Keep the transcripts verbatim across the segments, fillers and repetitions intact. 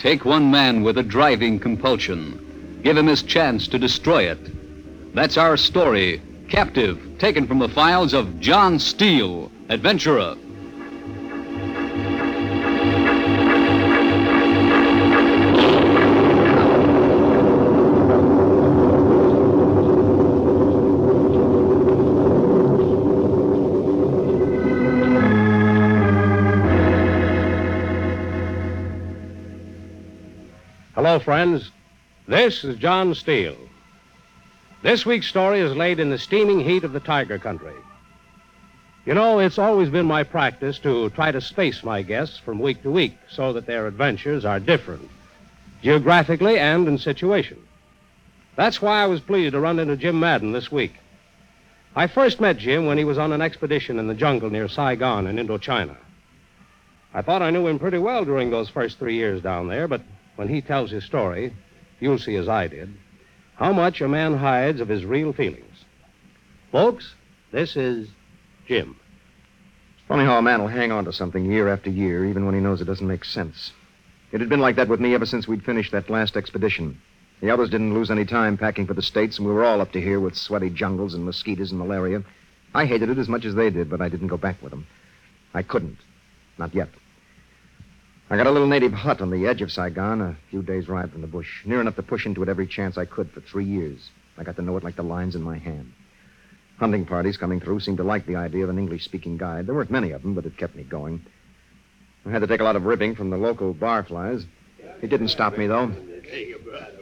Take one man with a driving compulsion. Give him his chance to destroy it. That's our story, Captive, taken from the files of John Steele, adventurer. Hello, friends. This is John Steele. This week's story is laid in the steaming heat of the Tiger Country. You know, it's always been my practice to try to space my guests from week to week so that their adventures are different, geographically and in situation. That's why I was pleased to run into Jim Madden this week. I first met Jim when he was on an expedition in the jungle near Saigon in Indochina. I thought I knew him pretty well during those first three years down there, but when he tells his story, you'll see as I did, how much a man hides of his real feelings. Folks, this is Jim. It's funny how a man will hang on to something year after year, even when he knows it doesn't make sense. It had been like that with me ever since we'd finished that last expedition. The others didn't lose any time packing for the States, and we were all up to here with sweaty jungles and mosquitoes and malaria. I hated it as much as they did, but I didn't go back with them. I couldn't. Not yet. I got a little native hut on the edge of Saigon, a few days' ride from the bush, near enough to push into it every chance I could for three years. I got to know it like the lines in my hand. Hunting parties coming through seemed to like the idea of an English-speaking guide. There weren't many of them, but it kept me going. I had to take a lot of ribbing from the local barflies. It didn't stop me, though. Hey,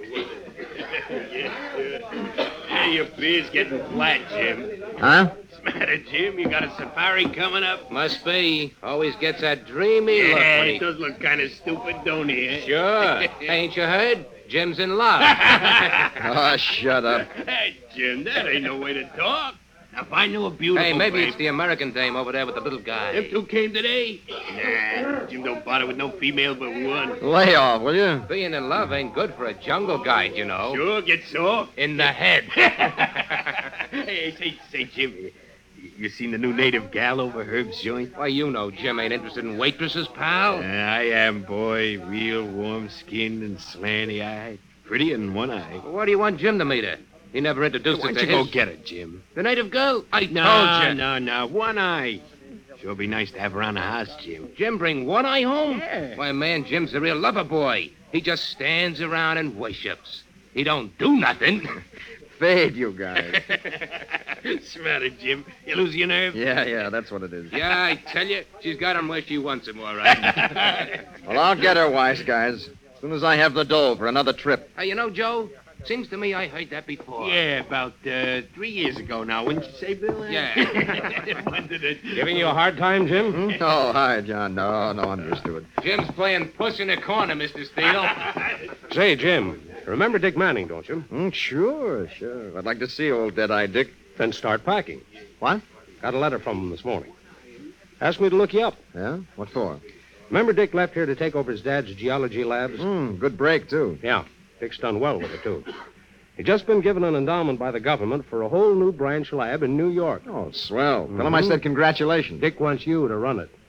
your beard's getting flat, Jim. Huh? What's the matter, Jim? You got a safari coming up? Must be. Always gets that dreamy Yeah, look when he... it does look kind of stupid, don't he? Eh? Sure. Ain't you heard? Jim's in love. Oh, shut up. Hey, Jim, that ain't no way to talk. Now, if I knew a beautiful Hey, maybe babe- it's the American dame over there with the little guy. Them two came today? Nah, Jim don't bother with no female but one. Lay off, will you? Being in love ain't good for a jungle guide, you know. Sure, get soft. In the head. Hey, say, say, Jim, you seen the new native gal over Herb's joint? Why, you know Jim ain't interested in waitresses, pal. Yeah, I am, boy. Real warm-skinned and slanty-eyed. Prettier than one eye. What do you want Jim to meet her? He never introduced Why her don't to you his... go get her, Jim? The native girl? I No, told you. no, no. One eye. Sure be nice to have around the house, Jim. Jim bring one eye home? Yeah. Why, man, Jim's a real lover boy. He just stands around and worships. He don't do nothing. Fade, you guys. What's the matter, Jim? You lose your nerve? Yeah, yeah, that's what it is. Yeah, I tell you, she's got him where she wants him, all right. Well, I'll get her, wise guys, as soon as I have the dough for another trip. Hey, you know, Joe, seems to me I heard that before. Yeah, about uh, three years ago now, wouldn't you say, Bill? Yeah. When did it... Giving you a hard time, Jim? Hmm? Oh, hi, John. No, no, I'm used to it. Jim's playing puss in the corner, Mister Steele. Say, Jim, remember Dick Manning, don't you? Mm, sure, sure. I'd like to see old Dead-Eye Dick. Then start packing. What? Got a letter from him this morning. Asked me to look you up. Yeah? What for? Remember Dick left here to take over his dad's geology labs? Mm, good break, too. Yeah. Dick's done well with it, too. He's just been given an endowment by the government for a whole new branch lab in New York. Oh, swell. Tell him I Mhm. said congratulations. Dick wants you to run it.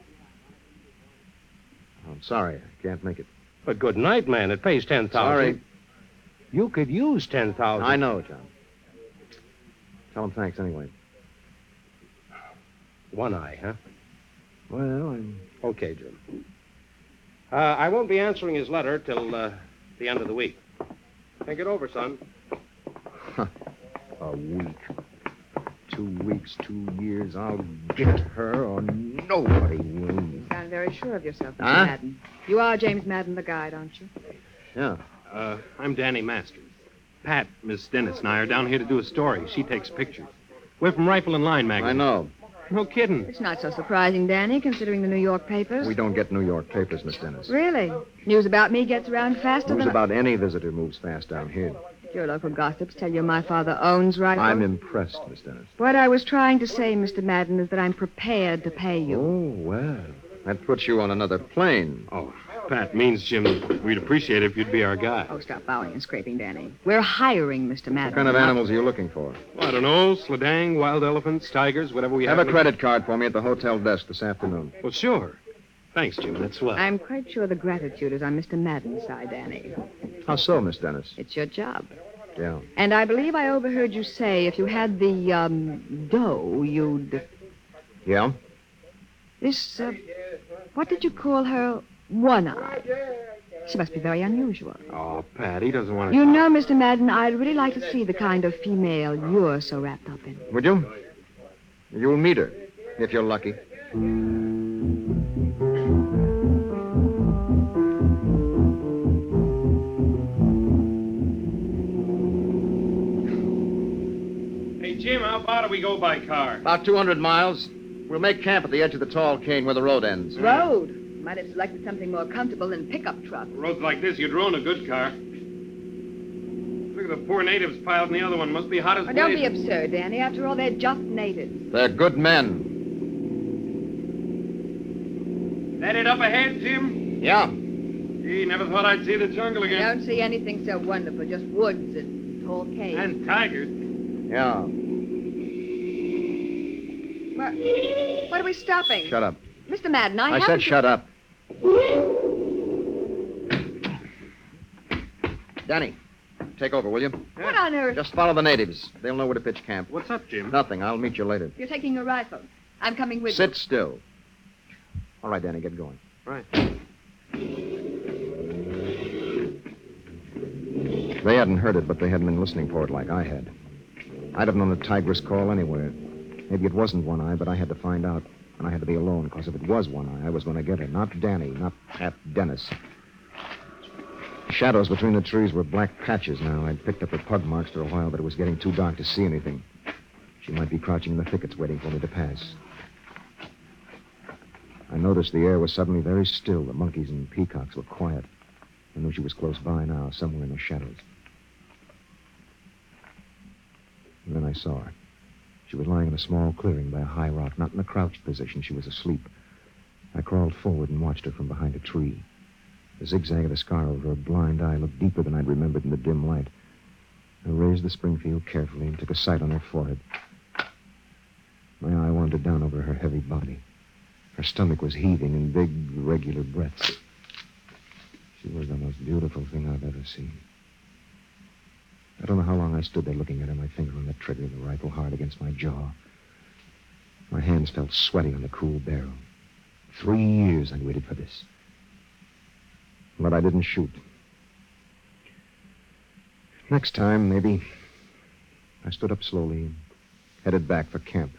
I'm sorry. I can't make it. But good night, man. It pays ten thousand. Sorry. You could use ten thousand. I know, John. Tell him thanks anyway. One eye, huh? Well, I'm... Okay, Jim. Uh, I won't be answering his letter till uh, the end of the week. Think it over, son. A week. Two weeks, two years. I'll get her or nobody will. You sound very sure of yourself, Mister Huh? Madden. You are James Madden, the guide, aren't you? Yeah. Uh, I'm Danny Masters. Pat, Miss Dennis, and I are down here to do a story. She takes pictures. We're from Rifle and Line magazine. I know. No kidding. It's not so surprising, Danny, considering the New York papers. We don't get New York papers, Miss Dennis. Really? News about me gets around faster News than... about any visitor moves fast down here. Your local gossips tell you my father owns Rifle. I'm impressed, Miss Dennis. What I was trying to say, Mister Madden, is that I'm prepared to pay you. Oh, well. That puts you on another plane. Oh, Pat means, Jim, we'd appreciate it if you'd be our guy. Oh, stop bowing and scraping, Danny. We're hiring Mister Madden. What kind of animals are you looking for? Well, I don't know, sledang, wild elephants, tigers, whatever we have. Have a credit card for me at the hotel desk this afternoon. Well, sure. Thanks, Jim. That's swell. I'm quite sure the gratitude is on Mister Madden's side, Danny. How so, Miss Dennis? It's your job. Yeah. And I believe I overheard you say if you had the, um, dough, you'd... Yeah? This, uh, what did you call her? One-eye. She must be very unusual. Oh, Pat, he doesn't want to... You know, Mister Madden, I'd really like to see the kind of female you're so wrapped up in. Would you? You'll meet her, if you're lucky. Hey, Jim, how far do we go by car? About two hundred miles. We'll make camp at the edge of the tall cane where the road ends. Road? Might have selected something more comfortable than pickup truck. Roads like this, you'd ruin a good car. Look at the poor natives piled in the other one. Must be hot as Oh, don't be blazes. absurd, Danny. After all, they're just natives. They're good men. That it up ahead, Jim? Yeah. Gee, never thought I'd see the jungle I again. don't see anything so wonderful. Just woods and tall caves. And tigers. Yeah. What, what are we stopping? Shut up. Mister Madden, I, I haven't... said shut up. Danny, take over, will you? What on earth? Just follow the natives. They'll know where to pitch camp. What's up, Jim? Nothing. I'll meet you later. You're taking a rifle. I'm coming with Sit still. All right, Danny, get going. Right. They hadn't heard it, but they hadn't been listening for it like I had. I'd have known a tigress call anywhere. Maybe it wasn't One Eye, but I had to find out. And I had to be alone, because if it was One Eye, I was going to get her. Not Danny, not Pat Dennis. Shadows between the trees were black patches now. I'd picked up her pug marks for a while, but it was getting too dark to see anything. She might be crouching in the thickets waiting for me to pass. I noticed the air was suddenly very still. The monkeys and peacocks were quiet. I knew she was close by now, somewhere in the shadows. And then I saw her. She was lying in a small clearing by a high rock, not in a crouched position. She was asleep. I crawled forward and watched her from behind a tree. The zigzag of the scar over her blind eye looked deeper than I'd remembered in the dim light. I raised the Springfield carefully and took a sight on her forehead. My eye wandered down over her heavy body. Her stomach was heaving in big, regular breaths. She was the most beautiful thing I've ever seen. I don't know how long I stood there looking at her, my finger on the trigger of the rifle hard against my jaw. My hands felt sweaty on the cool barrel. Three years I'd waited for this. But I didn't shoot. Next time, maybe. I stood up slowly and headed back for camp.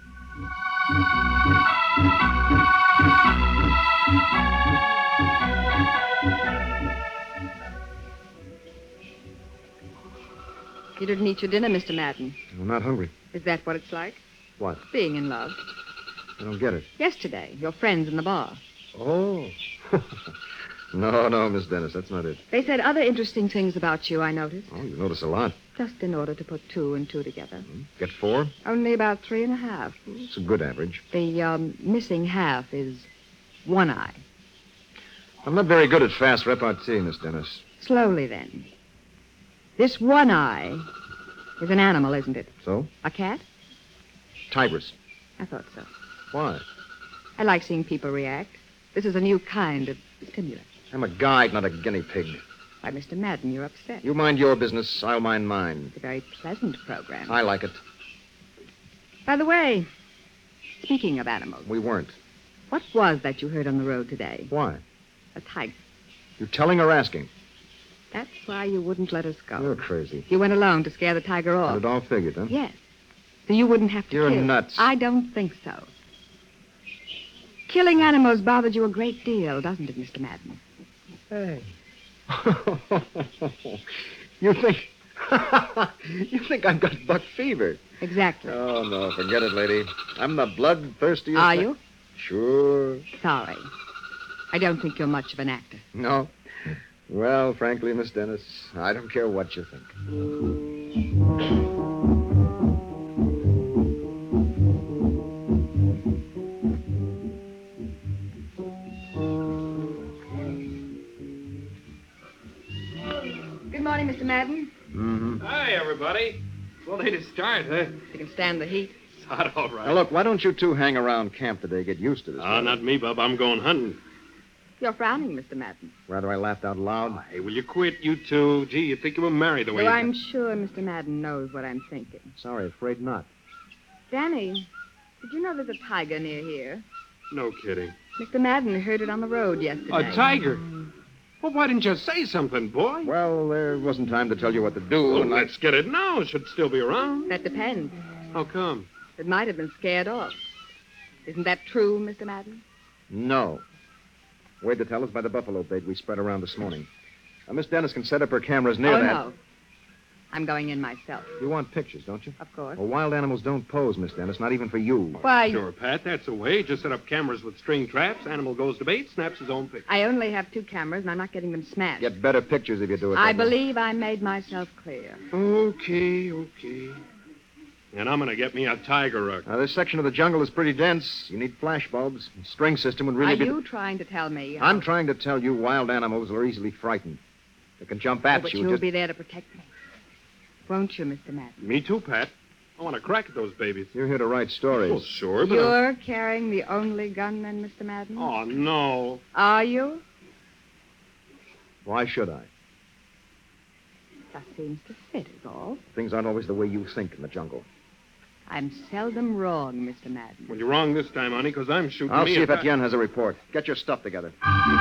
You didn't eat your dinner, Mister Madden. I'm not hungry. Is that what it's like? What? Being in love. I don't get it. Yesterday, your friends in the bar. Oh. no, no, Miss Dennis, that's not it. They said other interesting things about you, I noticed. Oh, you notice a lot. Just in order to put two and two together. Get four? Only about three and a half. It's a good average. The um, missing half is One Eye. I'm not very good at fast repartee, Miss Dennis. Slowly, then. This One Eye is an animal, isn't it? So? A cat? Tigress. I thought so. Why? I like seeing people react. This is a new kind of stimulant. I'm a guide, not a guinea pig. Why, Mister Madden, you're upset. You mind your business, I'll mind mine. It's a very pleasant program. I like it. By the way, speaking of animals, We weren't. what was that you heard on the road today? Why? A tiger. You telling or asking? That's why you wouldn't let us go. You're crazy. You went alone to scare the tiger Had off. it all figured, huh? Yes. So you wouldn't have to You're kill. nuts. I don't think so. Killing animals bothered you a great deal, doesn't it, Mister Madden? Hey. you think... you think I've got buck fever. Exactly. Oh, no, forget it, lady. I'm the bloodthirstiest... Are thing- you? Sure. Sorry. I don't think you're much of an actor. No? Well, frankly, Miss Dennis, I don't care what you think. Good morning, Mister Madden. Mm-hmm. Hi, everybody. Well, they to start, huh? You can stand the heat. It's hot, all right. Now, look, why don't you two hang around camp today? Get used to this. Ah, not me, Bub. I'm going hunting. You're frowning, Mister Madden. Rather I laughed out loud. Hey, will you quit, you two? Gee, you'd think you were married the way Though you... I'm sure Mister Madden knows what I'm thinking. Sorry, afraid not. Danny, did you know there's a tiger near here? No kidding. Mister Madden heard it on the road yesterday. A tiger? Well, why didn't you say something, boy? Well, there wasn't time to tell you what to do. Well, and I- let's get it now. It should still be around. That depends. How come? It might have been scared off. Isn't that true, Mister Madden? No. Way to tell us by the buffalo bait we spread around this morning. Now, Miss Dennis can set up her cameras near oh, that. no. I'm going in myself, You want pictures, don't you? of course. Well, wild animals don't pose, Miss Dennis, not even for you. Why, Sure, Pat, that's the way. Just set up cameras with string traps. Animal goes to bait, snaps his own picture. I only have two cameras, and I'm not getting them smashed. Get better pictures if you do it. I that way. believe I made myself clear. Okay, okay. And I'm going to get me a tiger rug. Now, this section of the jungle is pretty dense. You need flash bulbs. A string system would really Are be... you trying to tell me? how- I'm trying to tell you wild animals are easily frightened. They can jump Oh, at but you. you'll just... be there to protect me. Won't you, Mister Madden? Me too, Pat. I want to crack at those babies. You're here to write stories. Well, sure, but... I'm- You're carrying the only gun, then, Mister Madden? Oh, no. Are you? Why should I? Just seems to fit, is all. Things aren't always the way you think in the jungle. I'm seldom wrong, Mister Madden. Well, you're wrong this time, honey, because I'm shooting I'll me see a if Pat- Etienne has a report. Get your stuff together.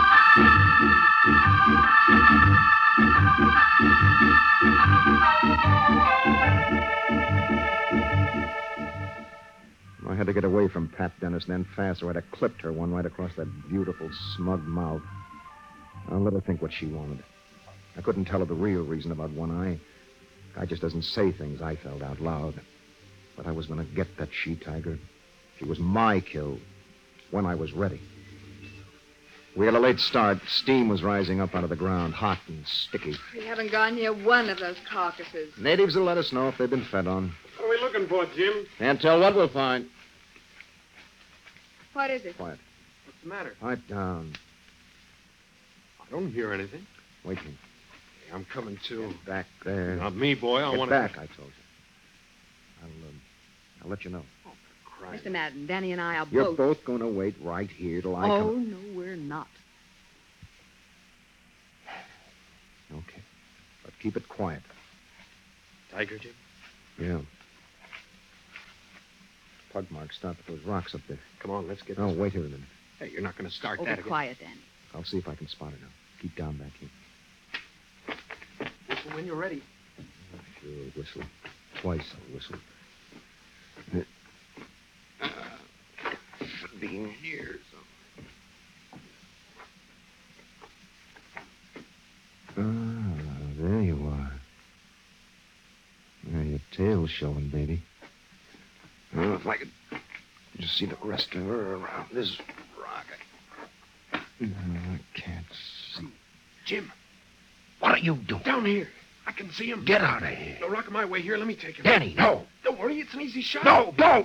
I had to get away from Pat Dennis then fast, or I'd have clipped her one right across that beautiful, smug mouth. I'll let her think what she wanted. I couldn't tell her the real reason about One Eye. Guy just doesn't say things I felt out loud. But I was going to get that she-tiger. She was my kill when I was ready. We had a late start. Steam was rising up out of the ground, hot and sticky. We haven't gone near one of those carcasses. Natives will let us know if they've been fed on. What are we looking for, Jim? Can't tell what we'll find. What is it? Quiet. What's the matter? Pipe down. I don't hear anything. Wait till I'm coming to. back there. Not me, boy. I Get want back, I told you. I'll, um, I'll let you know. Christ. Mister Madden, Danny and I are You're both... both going to wait right here till I Oh, come. no, we're not. Okay. But keep it quiet. Tiger, Jim? Yeah. Pug marks stop at those rocks up there. Come on, let's get Oh, this. wait here a minute. Hey, you're not going to start Oh, that be again. quiet, Danny. I'll see if I can spot it now. Keep down back here. Whistle when you're ready. Sure, whistle. Twice I'll whistle. Should be in here. So. Ah, there you are. There, your tail's showing, baby. Oh, if I could just see the rest of her around this rock. I, no, I can't see. Jim, what are you doing? Down here. I can see him. Get out of here. No, rock my way here. Let me take him. Danny, no. Don't worry. It's an easy shot. No, don't.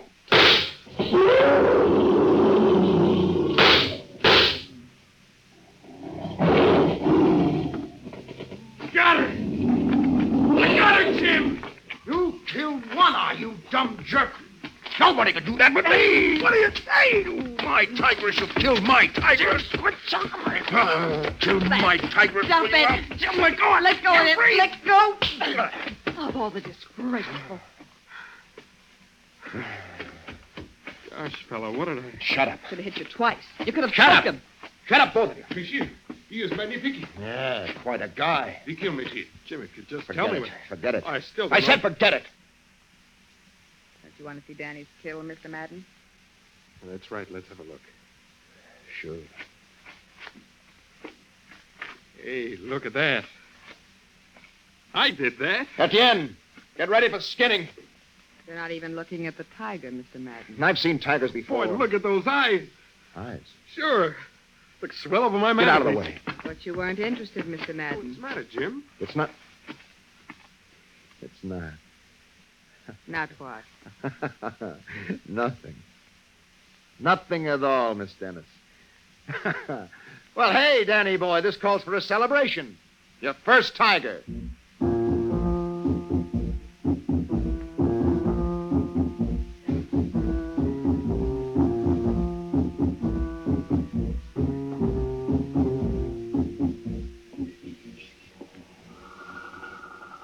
Got her. I got her, Jim. You killed One Eye, you dumb jerk. Nobody could do that but me. What are you saying? My tigress, you killed my tigress. Quit sucking my... Uh, killed my tigress. Jump will you? in. Jim, let go. Let go of it. Free. Let go. Of all the disgraceful. Gosh, fella, what did I... Shut up. Could have hit you twice. You could have Shut choked up. him. Shut up, both of you. Monsieur, he is magnifique. Yeah, quite a guy. He killed me, monsieur. Jim, if you just Forget tell me it. what... Forget it. I still don't I said know. forget it. Don't you want to see Danny's kill, Mister Madden? That's right. Let's have a look. Sure. Hey, look at that. I did that. Etienne, get ready for skinning. You're not even looking at the tiger, Mister Madden. I've seen tigers before. Boy, look at those eyes. Eyes. Sure. Look swell over my Get out of the mantelpiece. way. But you weren't interested, Mister What's Madden. the matter, Jim? It's not. It's not. Not what? Nothing. Nothing at all, Miss Dennis. Well, hey, Danny boy, this calls for a celebration. Your first tiger.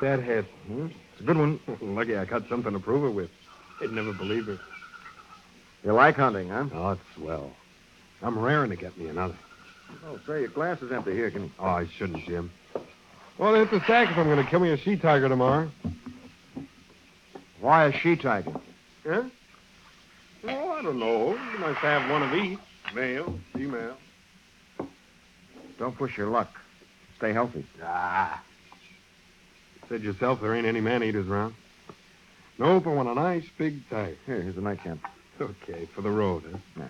that head. Hmm? It's a good one. Lucky I got something to prove it with. They'd never believe it. You like hunting, huh? Oh, it's swell. I'm raring to get me another. Oh, say, your glass is empty. Here, can you... Oh, I shouldn't, Jim. Well, it's a sack if I'm going to kill me a she-tiger tomorrow. Why a she-tiger? Huh? Oh, I don't know. You must have one of each. Male, female. Don't push your luck. Stay healthy. Ah. You said yourself there ain't any man-eaters around. Nope, I want a nice big tiger. Here, here's a nightcap. Okay, for the road, huh? Yeah.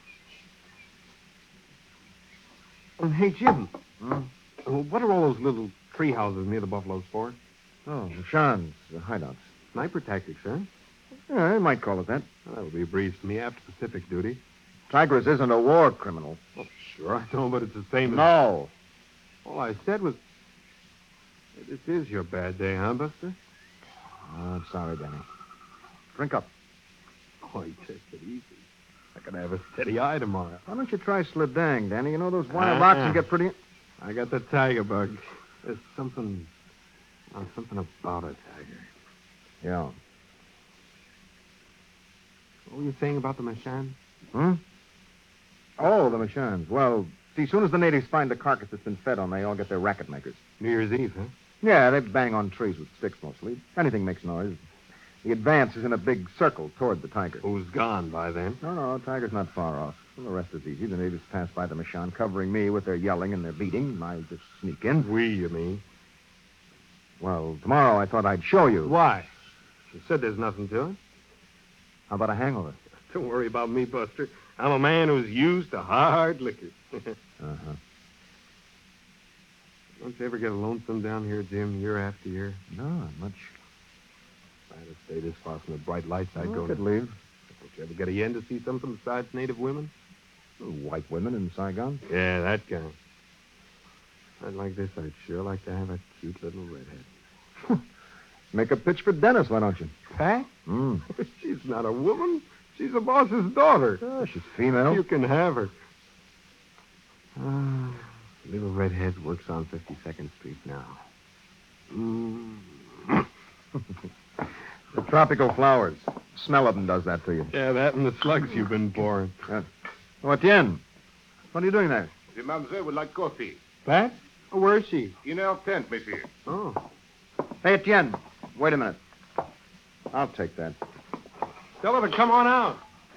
Oh, hey, Jim. Hmm? uh, What are all those little tree houses near the buffaloes for? Oh, Sean's, the hideouts. Sniper tactics, huh? Yeah, you might call it that. Well, that would be a breeze for me after Pacific duty. Tigris isn't a war criminal. Oh, sure, I know, but it's the same as... No. All I said was... This is your bad day, huh, Buster? Oh, I'm sorry, Danny. Drink up. Oh, you take it easy. I can have a steady eye tomorrow. Why don't you try Slidang, Danny? You know those wild Uh-uh. oxen get pretty... I got the tiger bug. There's something... Oh, something about a tiger. Yeah. What were you saying about the Machan? Hmm? Oh, the Machans. Well, see, as soon as the natives find the carcass that's been fed on, they all get their racket makers. New Year's Eve, huh? Yeah, they bang on trees with sticks mostly. Anything makes noise. The advance is in a big circle toward the tiger. Who's gone by then? No, no, tiger's not far off. Well, the rest is easy. The natives pass by the Machan, covering me with their yelling and their beating. I just sneak in. We, you mean? Well, tomorrow I thought I'd show you. Why? You said there's nothing to it. How about a hangover? Don't worry about me, Buster. I'm a man who's used to hard liquor. Uh-huh. Don't you ever get lonesome down here, Jim, year after year? No, not much. If I had to stay this far from the bright lights, I'd I go could to... leave. Don't you ever get a yen to see something besides native women? White women in Saigon. Yeah, that guy. I'd like this. I'd sure like to have a cute little redhead. Make a pitch for Dennis, why don't you? Pat? Mm. She's not a woman. She's a boss's daughter. Oh, she's female. You can have her. Ah, little redhead works on fifty-second Street now. Mm. The tropical flowers. Smell of them does that to you. Yeah, that and the slugs you've been boring. Uh, oh, Etienne. What are you doing there? The mademoiselle would like coffee. Pat? Oh, where is she? In our tent, monsieur. Oh. Hey, Etienne. Wait a minute. I'll take that. Tell her to come on out.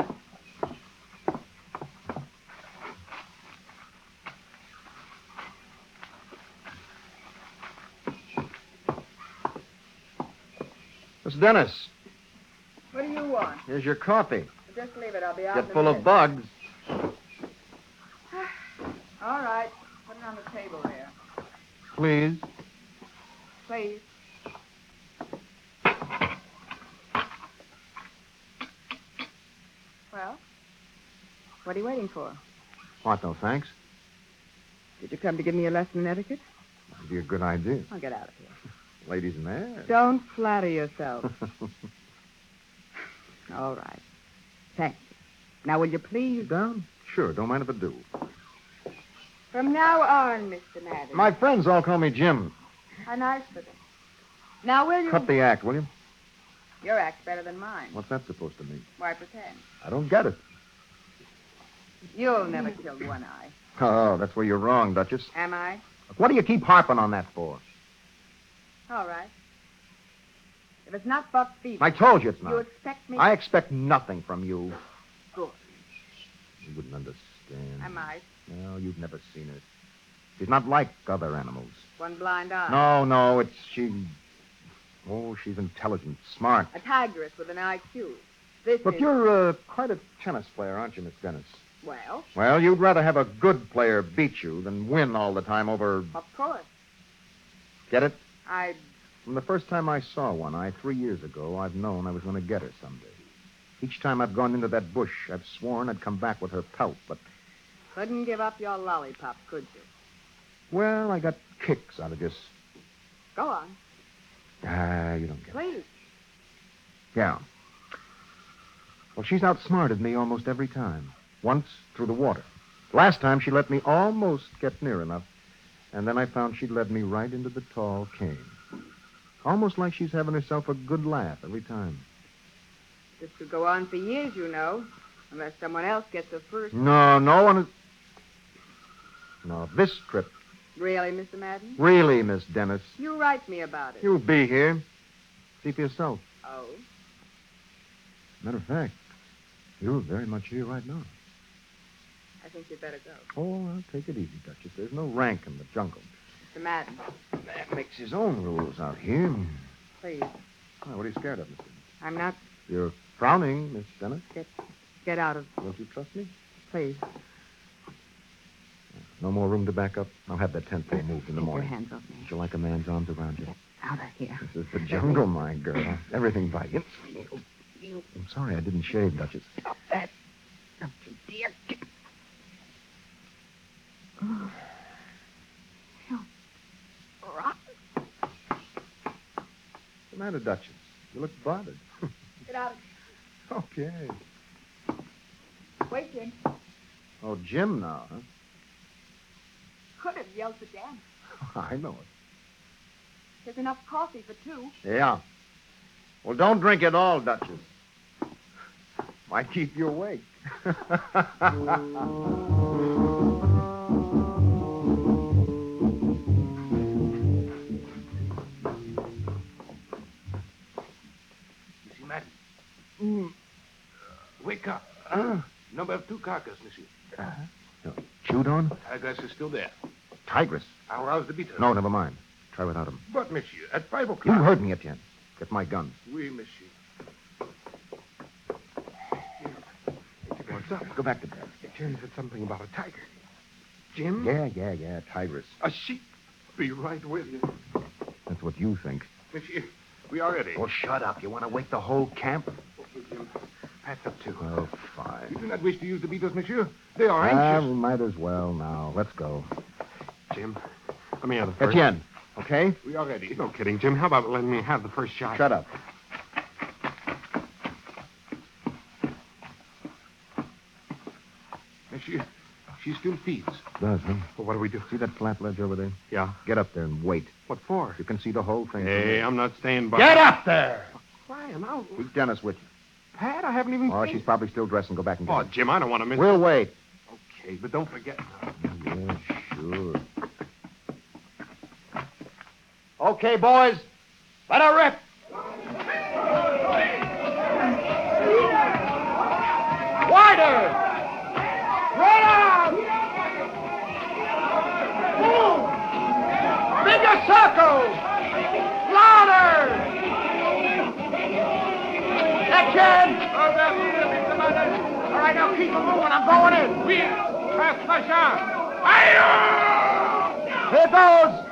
Miss Dennis, What do you want? here's your coffee. Just leave it. I'll be out in Get a full minute. of bugs. All right. Put it on the table there. Please. Please. Well, what are you waiting for? What, no thanks? Did you come to give me a lesson in etiquette? That'd be a good idea. I'll get out of here. Ladies and there. Don't flatter yourself. All right. Thank you. Now, will you please... Down? Sure, don't mind if I do. From now on, Mister Madden. My friends all call me Jim. How nice of them. Now, will you... Cut the act, will you? Your act's better than mine. What's that supposed to mean? Why pretend? I don't get it. You'll never kill one eye. Oh, that's where you're wrong, Duchess. Am I? What do you keep harping on that for? All right. If it's not buck fever... I told you it's You not. expect me... I expect nothing from you. Good. You wouldn't understand. I might. No, you've never seen her. She's not like other animals. One blind eye. No, no, it's she... Oh, she's intelligent, smart. A tigress with an I Q. This Look, is... you're uh, quite a tennis player, aren't you, Miss Dennis? Well, Well, you'd rather have a good player beat you than win all the time over... of course. Get it? I... From the first time I saw one eye three years ago, I've known I was going to get her someday. Each time I've gone into that bush, I've sworn I'd come back with her pelt, but... Couldn't give up your lollipop, could you? Well, I got kicks out of just... Go on. Ah, you don't get it. Please. Yeah. Well, she's outsmarted me almost every time. Once, through the water. Last time, she let me almost get near enough. And then I found she'd led me right into the tall cane. Almost like she's having herself a good laugh every time. This could go on for years, you know, unless someone else gets the first. No, no one is... No, this trip. Really, Mister Madden? Really, Miss Dennis. You write me about it. You'll be here. See for yourself. Oh? Matter of fact, you're very much here right now. I think you'd better go. Oh, I'll take it easy, Duchess. There's no rank in the jungle. Mister Madden, Man makes his own rules out here. please. Oh, what are you scared of, Miss Dennis? I'm not... You're frowning, Miss Dennis. Get out of... Don't you trust me? Please. No more room to back up. I'll have that tent pole moved in the Take morning. your hands off me. Would you like a man's arms around you? Get out of here. This is the jungle, my girl. Everything by instinct. I'm sorry I didn't shave, Duchess. Stop that. Don't you dare. Get... Oh. You rotten. What's the matter, Duchess? You look bothered. Get out of here. Okay. Wait, Jim. Oh, Jim now, huh? Could have yelled for Dan. I know it. There's enough coffee for two. Yeah. Well, don't drink it all, Duchess. Might keep you awake. Monsieur Madden. Mm. Wake up. Uh, Number two carcass, monsieur. Uh-huh. Chewed on? Tigress is still there. Tigress. I'll rouse the beater. No, never mind. Try without him. But, monsieur, at five You o'clock... heard me, Etienne. Get my gun. Oui, monsieur. What's up? Go back to bed. Etienne said something about a tiger. Jim? Yeah, yeah, yeah. Tigress. A sheep. Be right with you. That's what you think. Monsieur, we are ready. Well, shut up. You want to wake the whole camp? Okay, Jim. Pat's up too. Oh, You fine. do not wish to use the beaters, monsieur? They are Ah, anxious. we might as well now. Let's go. Jim, let me have the first. Etienne, okay? We are ready. No kidding, Jim. How about letting me have the first shot? Shut up. Monsieur, she still feeds. Does, huh? Well, what do we do? See that flat ledge over there? Yeah. Get up there and wait. What for? You can see the whole thing. Hey, I'm not staying by. Get up there! Crying out. Keep Dennis with you. Pat, I haven't even Oh, seen... she's probably still dressed and go back and get Oh, her. Jim, I don't want to miss... We'll wait. Okay, but don't forget now. Yeah, sure. Okay, boys. Let her rip. Wider! Run out! Move! Bigger circle! Louder! Action! All right, now keep it moving. I'm going in. We pass my shot. Here goes.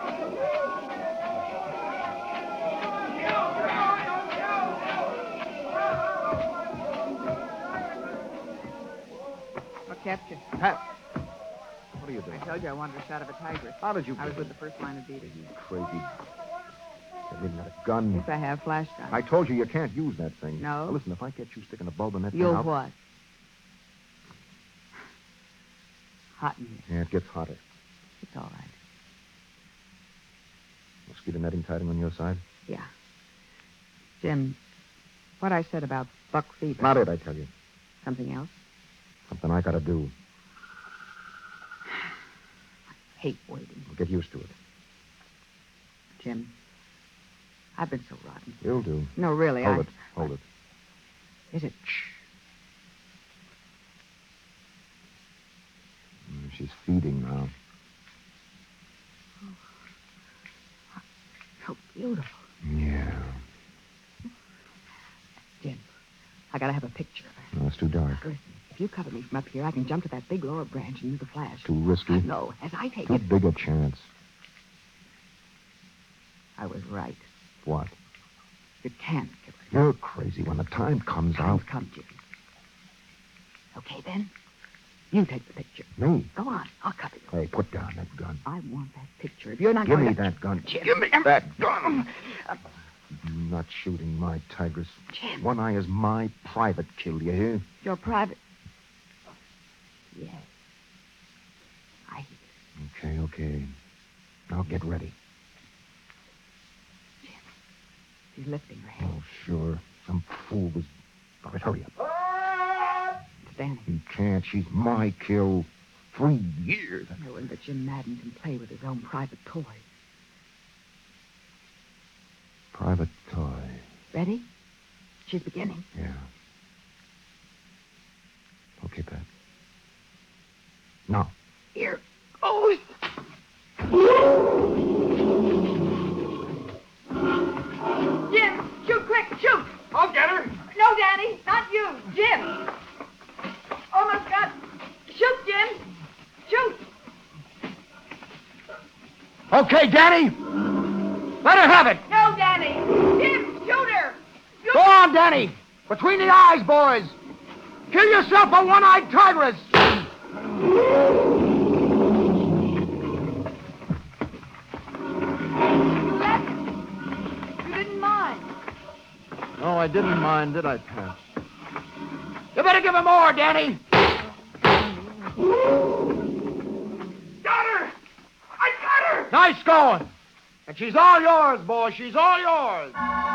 What kept you? Pat. What are you doing? I told you I wanted a shot of a tigress. How did you... I was with the first line of beaters. You crazy... You even got a gun. Yes, I have flash gun. I told you you can't use that thing. No? Now, listen, if I get you sticking a bulb in that thing, You'll I'll- what? Hot in here. Yeah, it gets hotter. It's all right. Mosquito netting tied on your side? Yeah. Jim, what I said about buck fever. Not it, I tell you. Something else? Something I gotta do. Hate waiting. Get used to it. Jim, I've been so rotten. You'll do. No, really, Hold I... it. Hold it. Is it? Shh. Mm, She's feeding now. So beautiful. Yeah. Jim, I gotta have a picture of her. No, it's too dark. Listen, if you cover me from up here, I can jump to that big laurel branch and use the flash. Too risky. No, as I take Too it... big a chance. I was right. What? You can't kill her. You're crazy. When the time comes, I'll... Time's come, Jim. Okay, then. You take the picture. Me? Go on. I'll cover you. Hey, put down that gun. I want that picture. If you're not Give going me to... that gun. Jim. Give me that gun. You're not shooting my tigress. Jim. One Eye is my private kill, you hear? Your private... Yes. I hear. Okay, okay. Now get ready. Jim. She's lifting her head. Oh, sure. Some fool was... All right, hurry up. It's Danny. He can't. She's my kill. Three years. Knowing that Jim Madden can play with his own private toys. Private toy. Ready? She's beginning. Yeah. Okay, Pat. Now. Here goes. Jim, shoot quick, shoot. I'll get her. No, Danny, not you. Jim. Almost got. Shoot, Jim. Shoot. Okay, Danny. Let her have it. No, Danny. Jim, shoot her. Shoot. Go on, Danny. Between the eyes, boys. Kill yourself a one-eyed tigress. You left. You didn't mind. No, I didn't mind, did I, Pat? You better give her more, Danny. Got her. I got her. Nice going. And she's all yours, boy. She's all yours.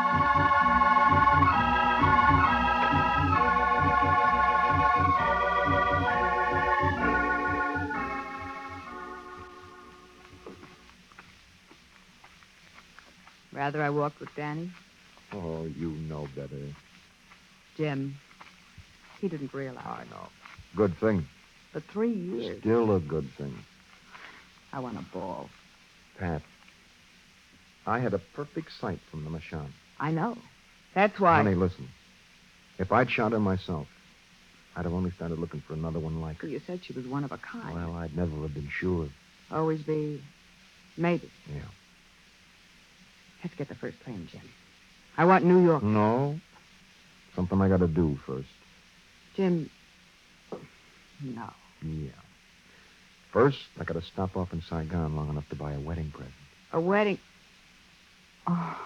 Rather I walked with Danny? Oh, you know better. Jim, he didn't realize. I know. Good thing. For three years, Still a good thing. I won a ball. Pat, I had a perfect sight from the Machan. I know. That's why. Honey, listen. If I'd shot her myself, I'd have only started looking for another one like her. You said she was one of a kind. Well, I'd never have been sure. Always be. Maybe. Yeah. Let's get the first plane, Jim. I want New York. No. Something I got to do first. Jim. No. Yeah. First, I got to stop off in Saigon long enough to buy a wedding present. A wedding. Oh.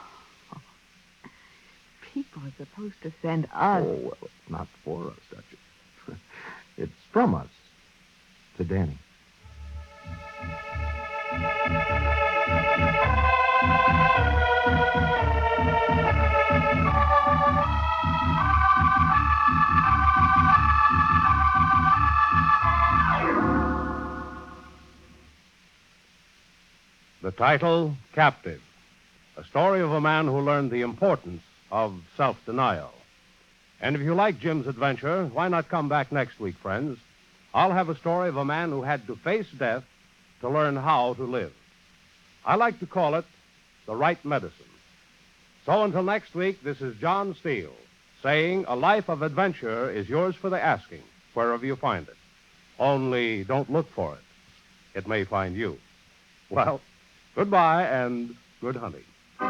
People are supposed to send us. Oh, well, it's not for us, Duchess. It's from us to Danny. The title, Captive. A story of a man who learned the importance of self-denial. And if you like Jim's adventure, why not come back next week, friends? I'll have a story of a man who had to face death to learn how to live. I like to call it the right medicine. So until next week, this is John Steele saying a life of adventure is yours for the asking, wherever you find it. Only don't look for it. It may find you. Well, goodbye and good hunting.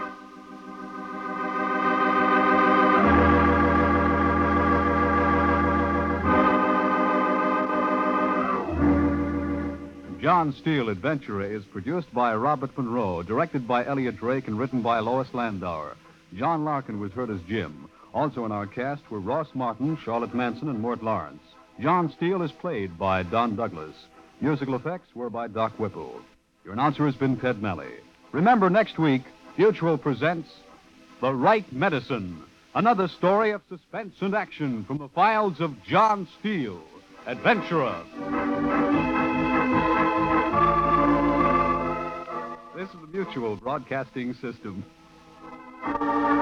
John Steele, Adventurer, is produced by Robert Monroe, directed by Elliot Drake, and written by Lois Landauer. John Larkin was heard as Jim. Also in our cast were Ross Martin, Charlotte Manson, and Mort Lawrence. John Steele is played by Don Douglas. Musical effects were by Doc Whipple. Your announcer has been Ted Malley. Remember, next week, Futural presents The Right Medicine, another story of suspense and action from the files of John Steele, Adventurer. This is the Mutual Broadcasting System.